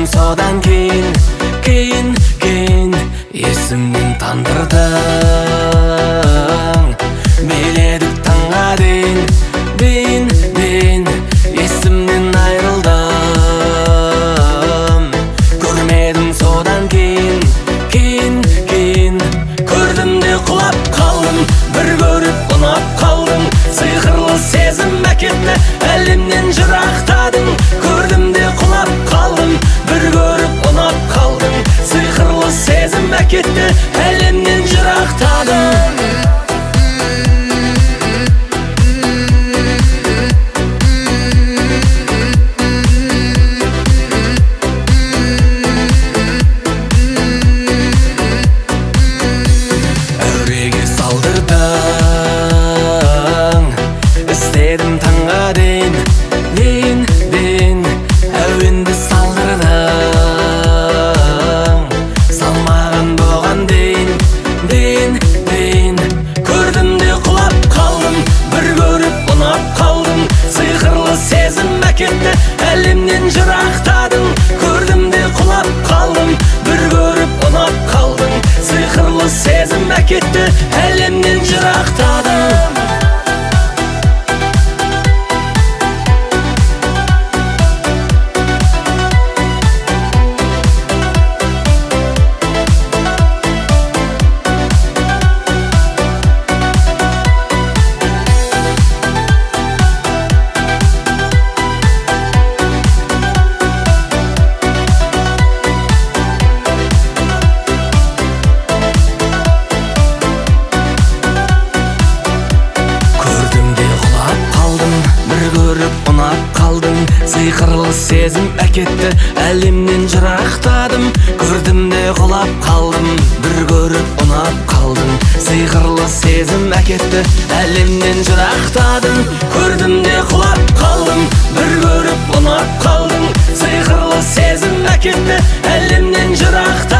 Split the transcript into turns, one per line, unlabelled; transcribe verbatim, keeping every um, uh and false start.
содан кейін, кейін, кейін есімнен тандырдың. Биледік таңға дейін, дейін, дейін есімнен айрылдым. Көрмедім содан кейін, кейін, кейін көрдім де құлап қалдым. Бір көріп ұнап қалдым, сиқырлы сезім әкетті, әлемнен жырақтадың. Көрдім де құлап қалдым, бір көріп ұнап қалдым, сиқырлы сезім әкетті, әлемнен жырақтадың. Әуреге салдырдың, істедім таңға дейін, дейін, дейін әуенді салдырдың. Салмаған боған дейін, дейін, дейін көрдім де құлап қалдым. Бір көріп ұнап қалдым, сиқырлы сезім әкетті, әлемнен жырақтадың. Көрдім де құлап қалдым, бір көріп ұнап қалдың, сиқырлы сезім әкетті, әлемнен жырақтадың. Көріп ұнап қалдың, сиқырлы сезім әкетті, әлемнен жырақтадым. Көрдім де құлап қалдым, бір көріп ұнап қалдың, сиқырлы сезім әкетті, әлемнен жырақтадым. Көрдім де құлап қалдым, бір көріп ұнап қалдың, сиқырлы сезім әкетті, әлемнен жырақтадым.